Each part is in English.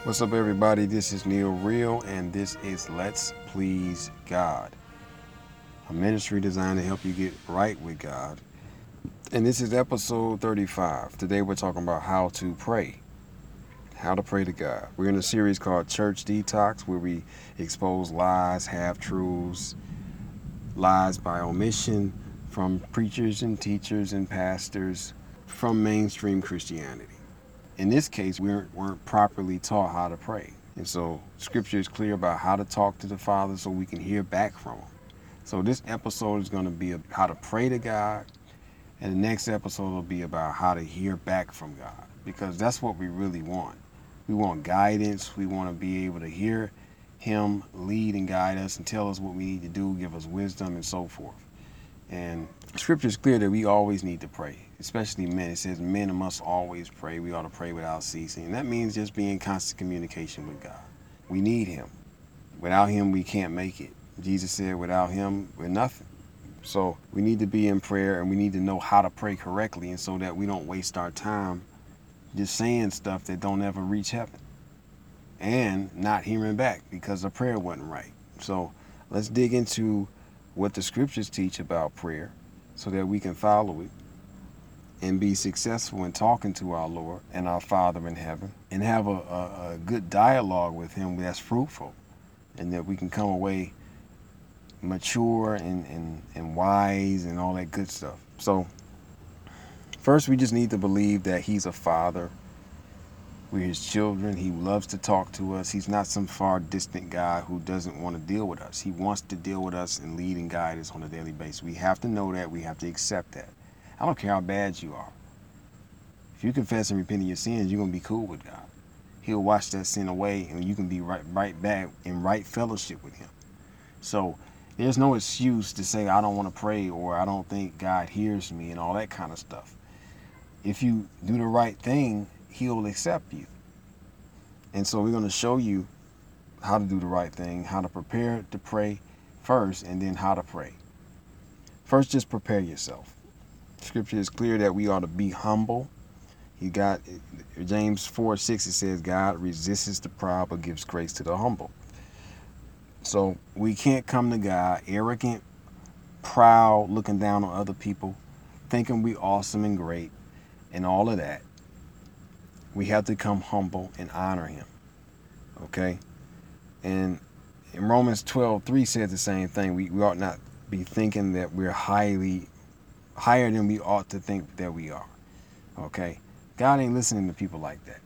What's up, everybody? This is Neil Real, and this is Let's Please God, a ministry designed to help you get right with God. And this is episode 35. Today we're talking about how to pray to God. We're in a series called Church Detox, where we expose lies, half-truths, lies by omission from preachers and teachers and pastors from mainstream Christianity. In this case, we weren't properly taught how to pray. And so scripture is clear about how to talk to the Father so we can hear back from him. So this episode is going to be how to pray to God. And the next episode will be about how to hear back from God. Because that's what we really want. We want guidance. We want to be able to hear him lead and guide us and tell us what we need to do, give us wisdom and so forth. And scripture is clear that we always need to pray, especially men. It says men must always pray. We ought to pray without ceasing. And that means just being in constant communication with God. We need him. Without him, we can't make it. Jesus said, without him, we're nothing. So we need to be in prayer, and we need to know how to pray correctly, and so that we don't waste our time just saying stuff that don't ever reach heaven and not hearing back because the prayer wasn't right. So let's dig into what the scriptures teach about prayer so that we can follow it and be successful in talking to our Lord and our Father in heaven and have a good dialogue with him that's fruitful, and that we can come away mature and wise and all that good stuff. So first, we just need to believe that he's a father. We're his children. He loves to talk to us. He's not some far distant guy who doesn't want to deal with us. He wants to deal with us and lead and guide us on a daily basis. We have to know that. We have to accept that. I don't care how bad you are. If you confess and repent of your sins, you're going to be cool with God. He'll wash that sin away, and you can be right back in right fellowship with him. So there's no excuse to say, I don't want to pray, or I don't think God hears me, and all that kind of stuff. If you do the right thing, he'll accept you. And so we're going to show you how to do the right thing, how to prepare to pray first, and then how to pray. First, just prepare yourself. Scripture is clear that we ought to be humble. You got James 4:6, it says, God resists the proud but gives grace to the humble. So we can't come to God arrogant, proud, looking down on other people, thinking we awesome and great, and all of that. We have to come humble and honor him. Okay? And in Romans 12:3 says the same thing. We ought not be thinking that we're higher than we ought to think that we are. Okay? God ain't listening to people like that.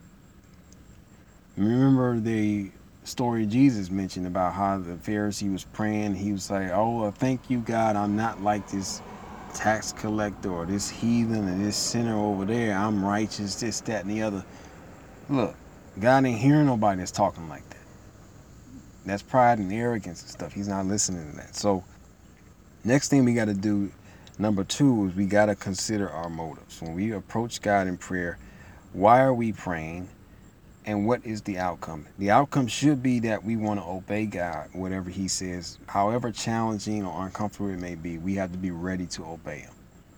Remember the story Jesus mentioned about how the Pharisee was praying. He was like, oh, thank you, God. I'm not like this tax collector or this heathen or this sinner over there. I'm righteous, this, that, and the other. Look, God ain't hearing nobody that's talking like that. That's pride and arrogance and stuff. He's not listening to that. So next thing we got to do, number 2, is we got to consider our motives. When we approach God in prayer, why are we praying, and what is the outcome? The outcome should be that we want to obey God, whatever he says. However challenging or uncomfortable it may be, we have to be ready to obey him.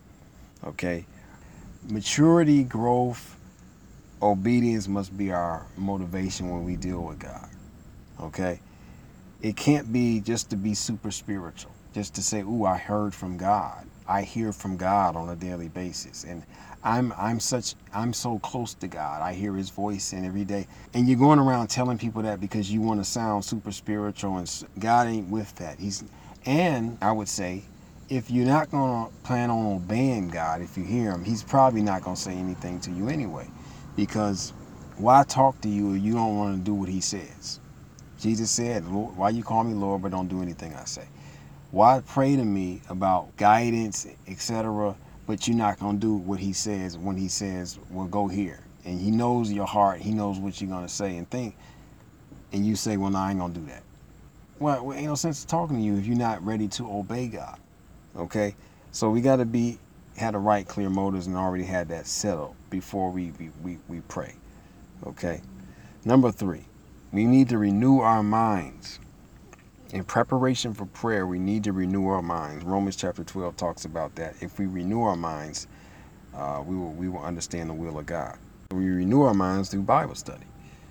Okay? Maturity, growth, obedience must be our motivation when we deal with God. Okay? It can't be just to be super spiritual, just to say, ooh, I heard from God. I hear from God on a daily basis, and I'm so close to God. I hear his voice in every day. And you're going around telling people that because you want to sound super spiritual, and God ain't with that. And I would say, if you're not going to plan on obeying God, if you hear him, he's probably not going to say anything to you anyway. Because why talk to you if you don't want to do what he says? Jesus said, Lord, why you call me Lord but don't do anything I say? Why pray to me about guidance, etc., but you're not going to do what he says when he says, well, go here? And he knows your heart. He knows what you're going to say and think. And you say, well, no, I ain't going to do that. Well, ain't no sense talking to you if you're not ready to obey God. Okay? So we got to had the right, clear motives and already had that settled before we pray. Okay? Number 3, we need to renew our minds. In preparation for prayer, we need to renew our minds. Romans chapter 12 talks about that. If we renew our minds, we will understand the will of God. We renew our minds through Bible study.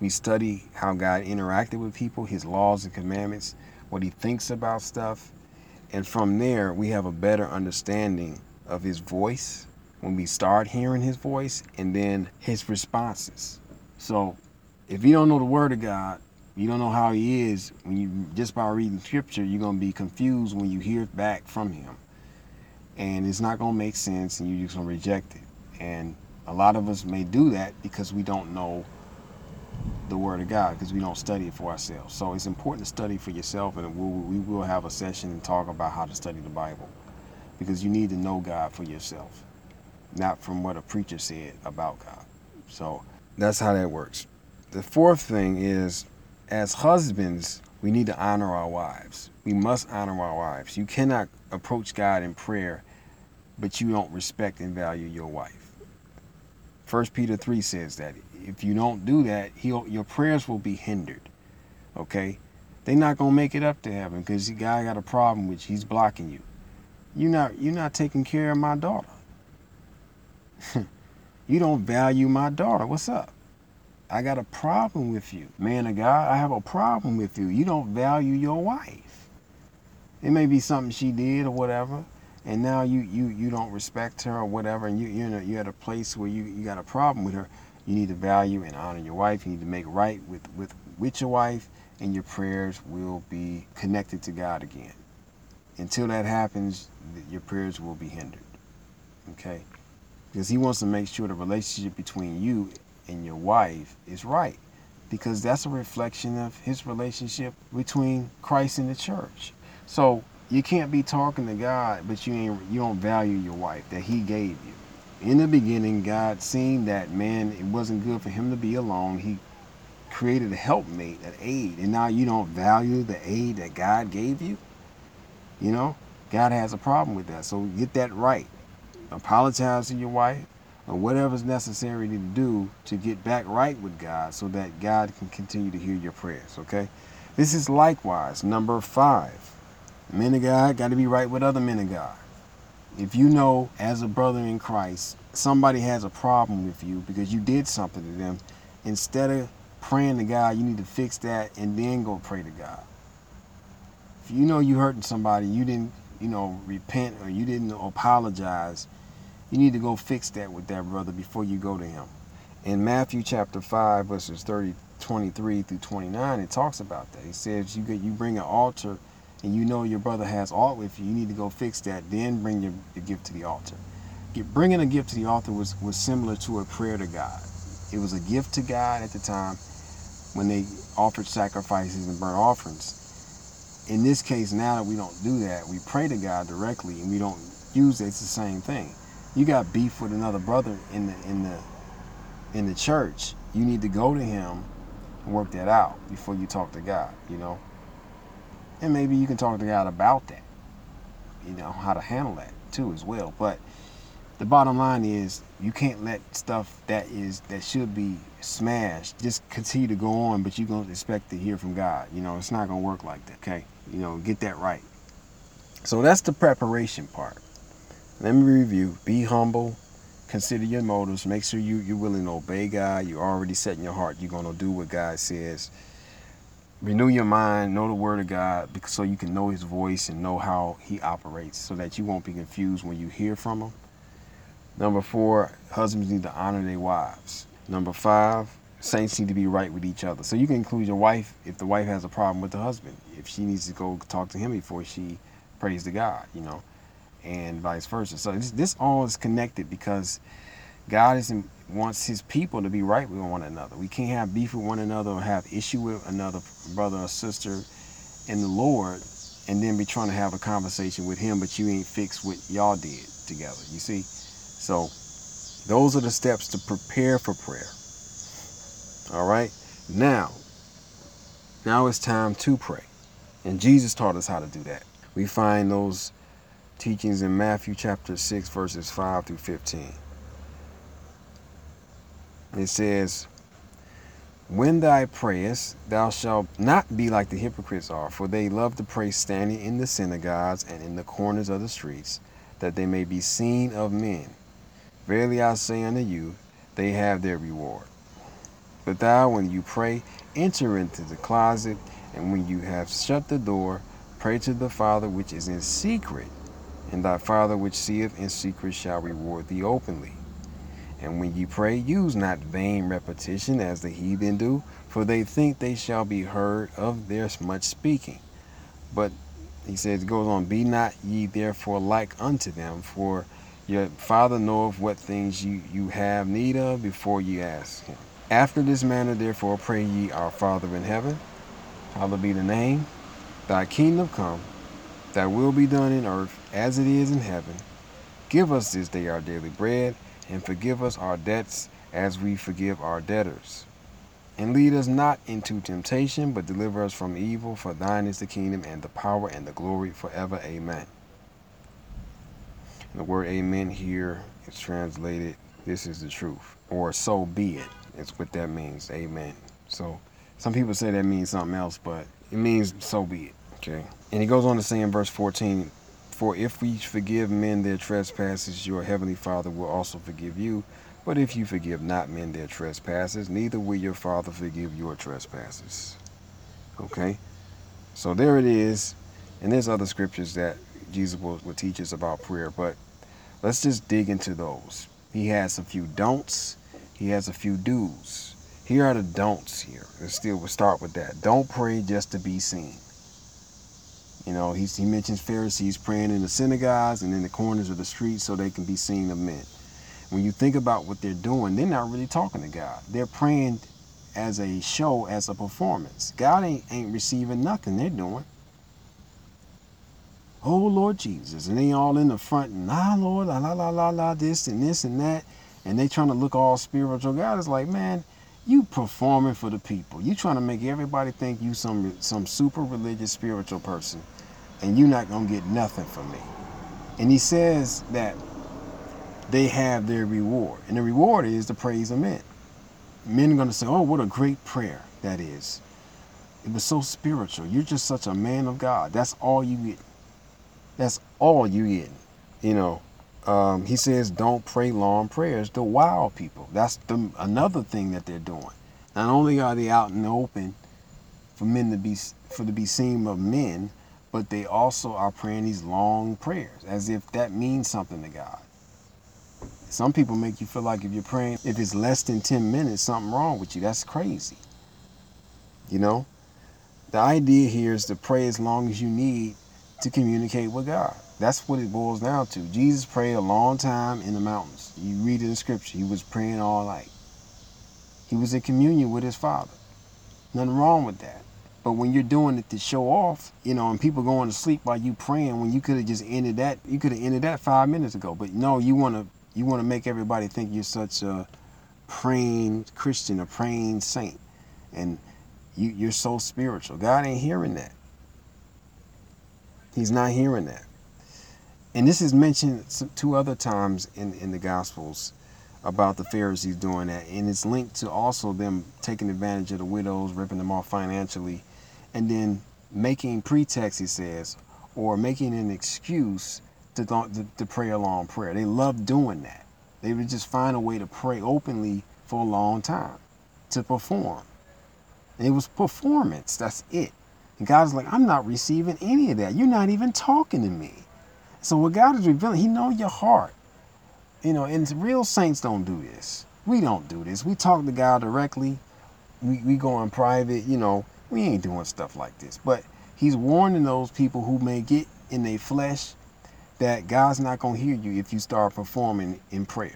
We study how God interacted with people, his laws and commandments, what he thinks about stuff. And from there, we have a better understanding of his voice when we start hearing his voice, and then his responses. So if you don't know the word of God, you don't know how he is, when you just by reading scripture, you're going to be confused when you hear back from him. And it's not going to make sense, and you're just going to reject it. And a lot of us may do that because we don't know the word of God, because we don't study it for ourselves. So it's important to study for yourself, and we will have a session and talk about how to study the Bible, because you need to know God for yourself, not from what a preacher said about God. So that's how that works. The fourth thing is, as husbands, we need to honor our wives. We must honor our wives. You cannot approach God in prayer, but you don't respect and value your wife. 1 Peter 3 says that if you don't do that, your prayers will be hindered. Okay? They're not going to make it up to heaven because the guy got a problem with you. He's blocking you. You're not taking care of my daughter. You don't value my daughter. What's up? I got a problem with you. Man of God, I have a problem with you. You don't value your wife. It may be something she did or whatever, and now you don't respect her or whatever, and you're at a place where you got a problem with her. You need to value and honor your wife. You need to make right with your wife, and your prayers will be connected to God again. Until that happens, your prayers will be hindered. Okay? Because he wants to make sure the relationship between you and your wife is right, because that's a reflection of his relationship between Christ and the church. So you can't be talking to God, but you don't value your wife that he gave you. In the beginning, God, seeing that, man, it wasn't good for him to be alone, he created a helpmate, an aid, and now you don't value the aid that God gave you. You know, God has a problem with that. So get that right. Apologize to your wife, or whatever's necessary to do to get back right with God, so that God can continue to hear your prayers. Okay? This is likewise number 5. Men of God got to be right with other men of God. If you know, as a brother in Christ, somebody has a problem with you because you did something to them, instead of praying to God, you need to fix that and then go pray to God. If you know you hurting somebody, you didn't, repent, or you didn't apologize, you need to go fix that with that brother before you go to him. In Matthew chapter 5, verses 23 through 29, it talks about that. It says you bring an altar, and you know your brother has aught with you, you need to go fix that, then bring your gift to the altar. Bringing a gift to the altar was similar to a prayer to God. It was a gift to God at the time when they offered sacrifices and burnt offerings. In this case, now that we don't do that, we pray to God directly, and we don't use it. It's the same thing. You got beef with another brother in the church, you need to go to him and work that out before you talk to God, And maybe you can talk to God about that, how to handle that too as well. But the bottom line is, you can't let stuff that should be smashed just continue to go on, but you're going to expect to hear from God. It's not going to work like that, okay? Get that right. So that's the preparation part. Let me review. Be humble. Consider your motives. Make sure you're willing to obey God. You're already set in your heart you're going to do what God says. Renew your mind. Know the word of God, so you can know his voice and know how he operates, so that you won't be confused when you hear from him. Number 4, husbands need to honor their wives. Number 5, saints need to be right with each other. So you can include your wife if the wife has a problem with the husband, if she needs to go talk to him before she prays to God, and vice versa. So this all is connected, because God wants his people to be right with one another. We can't have beef with one another or have issue with another brother or sister in the Lord and then be trying to have a conversation with him, but you ain't fixed what y'all did together. You see? So those are the steps to prepare for prayer. All right? Now it's time to pray. And Jesus taught us how to do that. We find those teachings in Matthew chapter 6, verses 5 through 15. It says, "When thou prayest, thou shalt not be like the hypocrites are, for they love to pray standing in the synagogues and in the corners of the streets, that they may be seen of men. Verily I say unto you, they have their reward." But thou, when you pray, enter into the closet, and when you have shut the door, pray to the Father which is in secret, and thy Father which seeth in secret shall reward thee openly. And when ye pray, use not vain repetition as the heathen do, for they think they shall be heard of their much speaking. But he says, it goes on, be not ye therefore like unto them, for your Father knoweth what things you have need of before ye ask him. After this manner therefore pray ye, our Father in heaven, hallowed be the name, thy kingdom come, thy will be done in earth as it is in heaven. Give us this day our daily bread, and forgive us our debts as we forgive our debtors. And lead us not into temptation, but deliver us from evil. For thine is the kingdom and the power and the glory forever. Amen. And the word amen here is translated, this is the truth, or so be it. It's what that means, amen. So some people say that means something else, but it means so be it, okay? And he goes on to say in verse 14, for if we forgive men their trespasses, your heavenly Father will also forgive you. But if you forgive not men their trespasses, neither will your Father forgive your trespasses. Okay? So there it is. And there's other scriptures that Jesus will teach us about prayer, but let's just dig into those. He has a few don'ts. He has a few do's. Here are the don'ts here. We'll start with that. Don't pray just to be seen. You know, he mentions Pharisees praying in the synagogues and in the corners of the streets so they can be seen of men. When you think about what they're doing, they're not really talking to God. They're praying as a show, as a performance. God ain't receiving nothing they're doing. Oh, Lord Jesus. And they all in the front, nah, Lord, la, la, la, la, la, this and this and that. And they trying to look all spiritual. God is like, man, you performing for the people. You trying to make everybody think you some super religious spiritual person. And you're not going to get nothing from me. And he says that they have their reward. And the reward is the praise of men. Men are going to say, oh, what a great prayer that is. It was so spiritual. You're just such a man of God. That's all you get. That's all you get. You know, he says, don't pray long prayers to wow people. That's another thing that they're doing. Not only are they out in the open for men to be seen of men, but they also are praying these long prayers as if that means something to God. Some people make you feel like if you're praying, if it's less than 10 minutes, something wrong with you. That's crazy. You know, the idea here is to pray as long as you need to communicate with God. That's what it boils down to. Jesus prayed a long time in the mountains. You read it in scripture. He was praying all night. He was in communion with his Father. Nothing wrong with that. But when you're doing it to show off, you know, and people going to sleep while you praying, when you could have just ended that, you could have ended that 5 minutes ago. But no, you want to make everybody think you're such a praying Christian, a praying saint, and you're so spiritual. God ain't hearing that. He's not hearing that. And this is mentioned 2 other times in the Gospels about the Pharisees doing that. And it's linked to also them taking advantage of the widows, ripping them off financially, and then making pretext, he says, or making an excuse to pray a long prayer. They love doing that. They would just find a way to pray openly for a long time, to perform. And it was performance. That's it. And God's like, I'm not receiving any of that. You're not even talking to me. So what God is revealing, he knows your heart. You know, and real saints don't do this. We don't do this. We talk to God directly. We go in private, you know, we ain't doing stuff like this. But he's warning those people who may get in their flesh that God's not going to hear you if you start performing in prayer.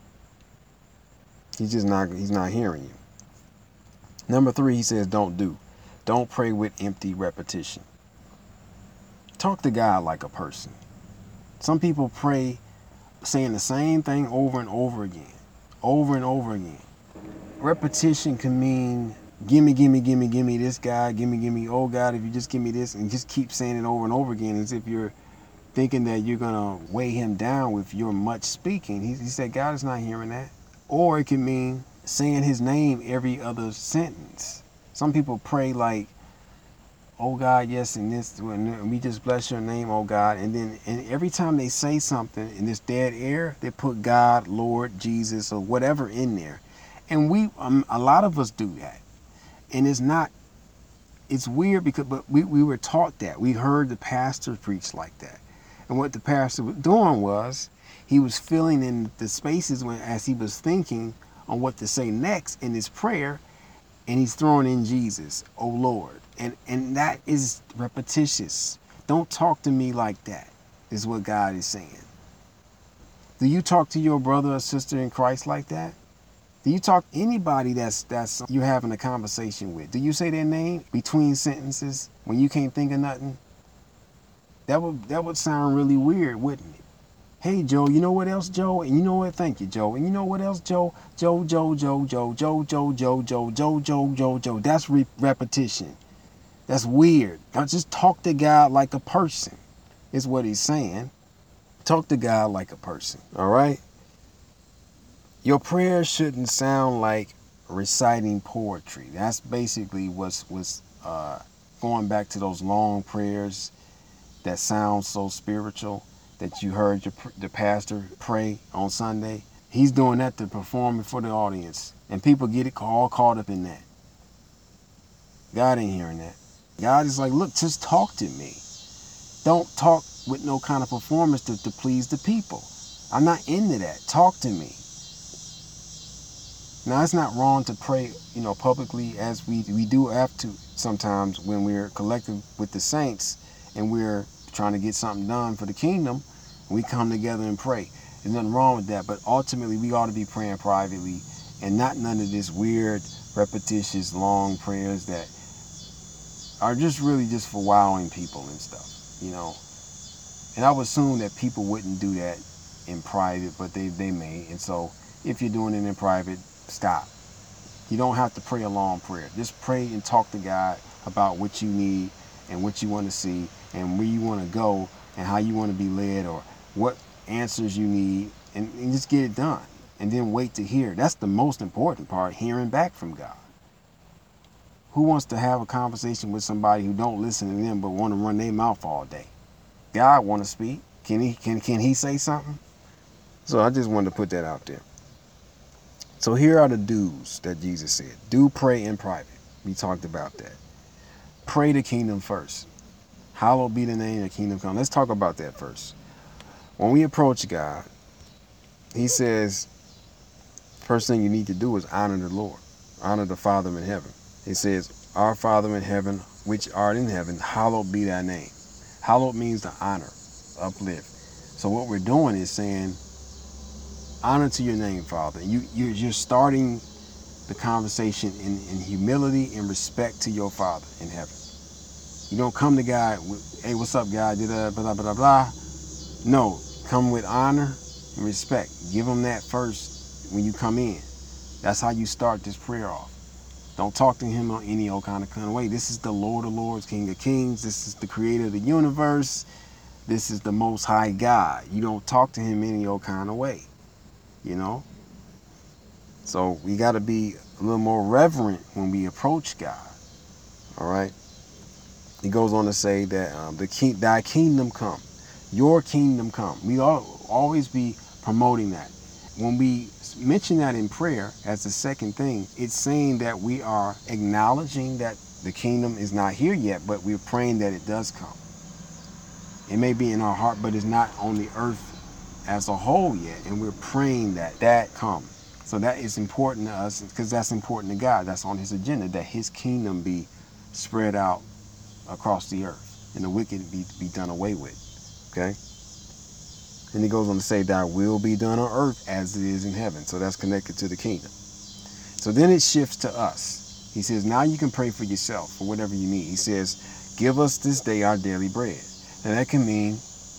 He's not hearing you. Number 3, he says, don't pray with empty repetition. Talk to God like a person. Some people pray saying the same thing over and over again. Over and over again. Repetition can mean gimme this guy, gimme, oh God, if you just give me this, and just keep saying it over and over again as if you're thinking that you're gonna weigh him down with your much speaking. He said God is not hearing that. Or it can mean saying his name every other sentence. Some people pray like, oh God, yes, and this, and we just bless your name, oh God. And every time they say something in this dead air, they put God, Lord, Jesus, or whatever in there. And a lot of us do that. And it's weird but we were taught that. We heard the pastor preach like that. And what the pastor was doing was he was filling in the spaces as he was thinking on what to say next in his prayer, and he's throwing in Jesus, oh Lord. And that is repetitious. Don't talk to me like that, is what God is saying. Do you talk to your brother or sister in Christ like that? Do you talk to anybody that's you're having a conversation with? Do you say their name between sentences when you can't think of nothing? That would sound really weird, wouldn't it? Hey Joe, you know what else, Joe? And you know what? Thank you, Joe. And you know what else, Joe? Joe. That's repetition. That's weird. Now just talk to God like a person, is what he's saying. Talk to God like a person, all right? Your prayer shouldn't sound like reciting poetry. That's basically what's going back to those long prayers that sound so spiritual that you heard the pastor pray on Sunday. He's doing that to perform it for the audience. And people get it all caught up in that. God ain't hearing that. God is like, look, just talk to me. Don't talk with no kind of performance to please the people. I'm not into that. Talk to me. Now, it's not wrong to pray, publicly, as we do have to sometimes when we're collective with the saints and we're trying to get something done for the kingdom. We come together and pray. There's nothing wrong with that, but ultimately we ought to be praying privately and not none of this weird, repetitious, long prayers that are just really just for wowing people and stuff, And I would assume that people wouldn't do that in private, but they may. And so if you're doing it in private, stop. You don't have to pray a long prayer. Just pray and talk to God about what you need and what you want to see and where you want to go and how you want to be led or what answers you need, and just get it done. And then wait to hear. That's the most important part, hearing back from God. Who wants to have a conversation with somebody who don't listen to them but want to run their mouth all day? God want to speak. Can he say something? So I just wanted to put that out there. So here are the do's that Jesus said. Do pray in private. We talked about that. Pray the kingdom first. Hallowed be the name, the kingdom come. Let's talk about that first. When we approach God, he says, first thing you need to do is honor the Lord. Honor the Father in heaven. He says, our Father in heaven, which art in heaven, hallowed be thy name. Hallowed means to honor, uplift. So what we're doing is saying, honor to your name, Father. You're starting the conversation in humility and respect to your Father in heaven. You don't come to God with, hey, what's up, God? Blah, blah, blah, blah. No, come with honor and respect. Give him that first when you come in. That's how you start this prayer off. Don't talk to him on any old kind of way. This is the Lord of Lords, King of Kings. This is the creator of the universe. This is the Most High God. You don't talk to him any old kind of way, So we got to be a little more reverent when we approach God, all right? He goes on to say that thy kingdom come, your kingdom come. We always be promoting that. When we mention that in prayer as the second thing, it's saying that we are acknowledging that the kingdom is not here yet, but we're praying that it does come. It may be in our heart, but it's not on the earth as a whole yet, and we're praying that come. So that is important to us because that's important to God. That's on his agenda, that his kingdom be spread out across the earth and the wicked be done away with. Okay? And he goes on to say, thy will be done on earth as it is in heaven. So that's connected to the kingdom. So then it shifts to us. He says, now you can pray for yourself for whatever you need. He says, give us this day our daily bread. And that can mean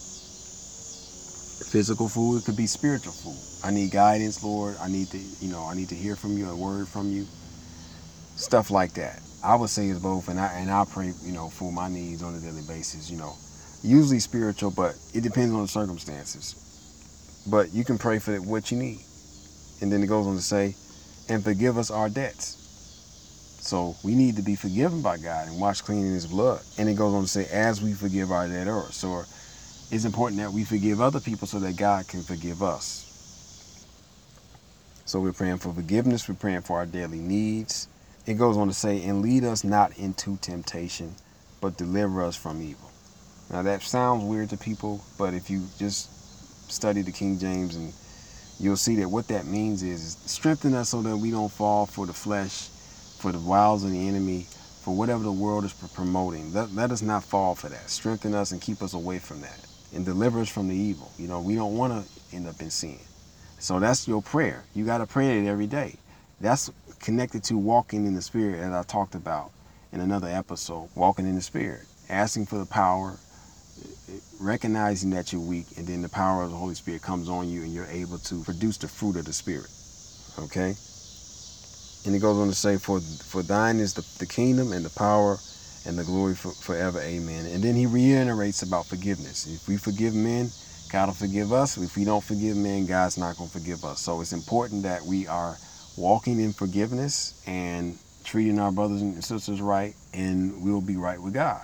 physical food. It could be spiritual food. I need guidance, Lord. I need to hear from you, a word from you. Stuff like that. I would say it's both, and I pray, for my needs on a daily basis, Usually spiritual, but it depends on the circumstances. But you can pray for what you need. And then it goes on to say, and forgive us our debts. So we need to be forgiven by God and washed clean in his blood. And it goes on to say, as we forgive our debtors. So it's important that we forgive other people so that God can forgive us. So we're praying for forgiveness. We're praying for our daily needs. It goes on to say, and lead us not into temptation, but deliver us from evil. Now that sounds weird to people, but if you just study the King James, and you'll see that what that means is strengthen us so that we don't fall for the flesh, for the wiles of the enemy, for whatever the world is promoting. Let us not fall for that. Strengthen us and keep us away from that, and deliver us from the evil. We don't want to end up in sin. So that's your prayer. You got to pray it every day. That's connected to walking in the Spirit, as I talked about in another episode. Walking in the Spirit, asking for the power, recognizing that you're weak, and then the power of the Holy Spirit comes on you and you're able to produce the fruit of the Spirit. Okay? And it goes on to say, for thine is the kingdom and the power and the glory forever. Amen. And then he reiterates about forgiveness. If we forgive men, God will forgive us. If we don't forgive men, God's not going to forgive us. So it's important that we are walking in forgiveness and treating our brothers and sisters right, and we'll be right with God.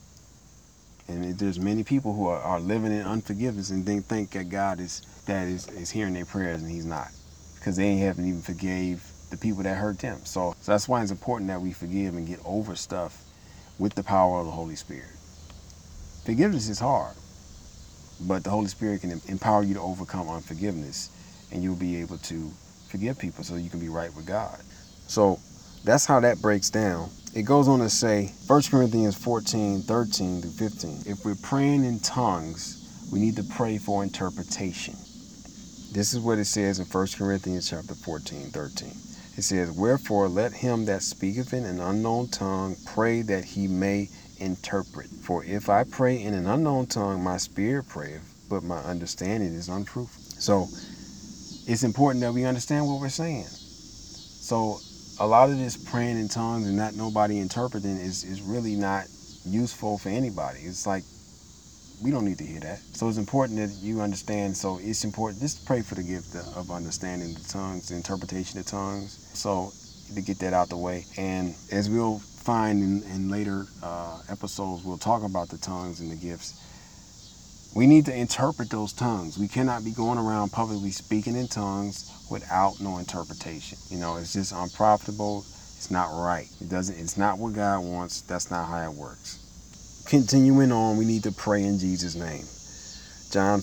And there's many people who are living in unforgiveness and they think that God is hearing their prayers, and he's not, because they haven't even forgave the people that hurt them. So that's why it's important that we forgive and get over stuff with the power of the Holy Spirit. Forgiveness is hard, but the Holy Spirit can empower you to overcome unforgiveness, and you'll be able to forgive people so you can be right with God. So that's how that breaks down. It goes on to say, 1 Corinthians 14:13-15. If we're praying in tongues, we need to pray for interpretation. This is what it says in 1 Corinthians chapter 14:13. It says, wherefore let him that speaketh in an unknown tongue pray that he may interpret. For if I pray in an unknown tongue, my spirit prayeth, but my understanding is unfruitful. So it's important that we understand what we're saying. So a lot of this praying in tongues and not nobody interpreting is really not useful for anybody. It's like, we don't need to hear that. So it's important that you understand. So it's important just to pray for the gift of understanding the tongues, the interpretation of tongues. So to get that out the way. And as we'll find in later episodes, we'll talk about the tongues and the gifts. We need to interpret those tongues. We cannot be going around publicly speaking in tongues without no interpretation. It's just unprofitable. It's not right. It's not what God wants. That's not how it works. Continuing on, we need to pray in Jesus' name. John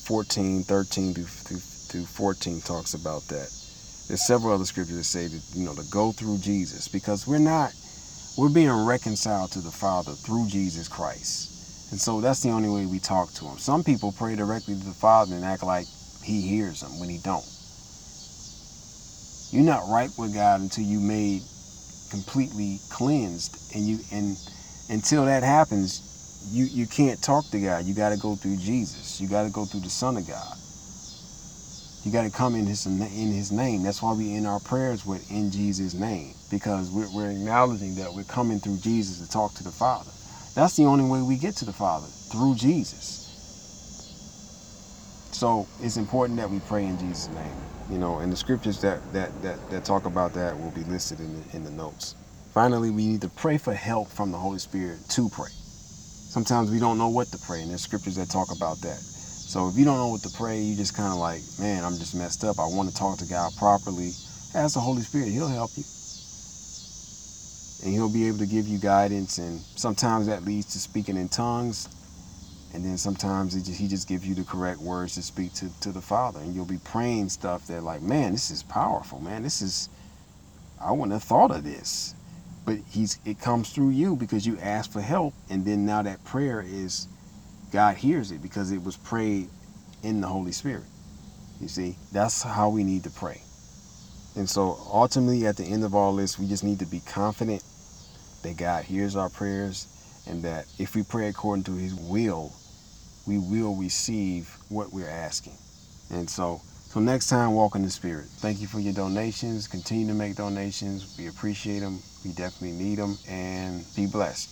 14:13-14 talks about that. There's several other scriptures that say that, to go through Jesus, because we're being reconciled to the Father through Jesus Christ. And so that's the only way we talk to him. Some people pray directly to the Father and act like he hears them when he don't. You're not right with God until you made completely cleansed, and until that happens, you can't talk to God. You got to go through Jesus. You got to go through the Son of God. You got to come in his name. That's why we end our prayers with in Jesus' name, because we're acknowledging that we're coming through Jesus to talk to the Father. That's the only way we get to the Father, through Jesus. So it's important that we pray in Jesus' name. And the scriptures that talk about that will be listed in the notes. Finally, we need to pray for help from the Holy Spirit to pray. Sometimes we don't know what to pray, and there's scriptures that talk about that. So if you don't know what to pray, you just kind of like, man, I'm just messed up. I want to talk to God properly. Ask the Holy Spirit. He'll help you. And he'll be able to give you guidance. And sometimes that leads to speaking in tongues. And then sometimes he just gives you the correct words to speak to the Father. And you'll be praying stuff that like, man, this is powerful, man. I wouldn't have thought of this. But it comes through you because you asked for help, and then now that prayer God hears it because it was prayed in the Holy Spirit. You see, that's how we need to pray. And so ultimately at the end of all this, we just need to be confident that God hears our prayers, and that if we pray according to his will, we will receive what we're asking. And so next time, walk in the Spirit. Thank you for your donations. Continue to make donations. We appreciate them. We definitely need them. And be blessed.